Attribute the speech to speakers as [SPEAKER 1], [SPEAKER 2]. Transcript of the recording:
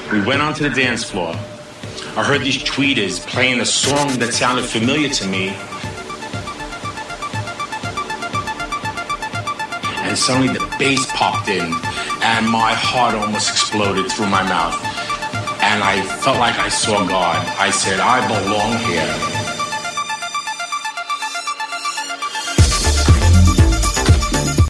[SPEAKER 1] We went onto the dance floor. I heard these tweeters playing a song that sounded familiar to me. And suddenly the bass popped in, and my heart almost exploded through my mouth. And I felt like I saw God. I said, I belong here.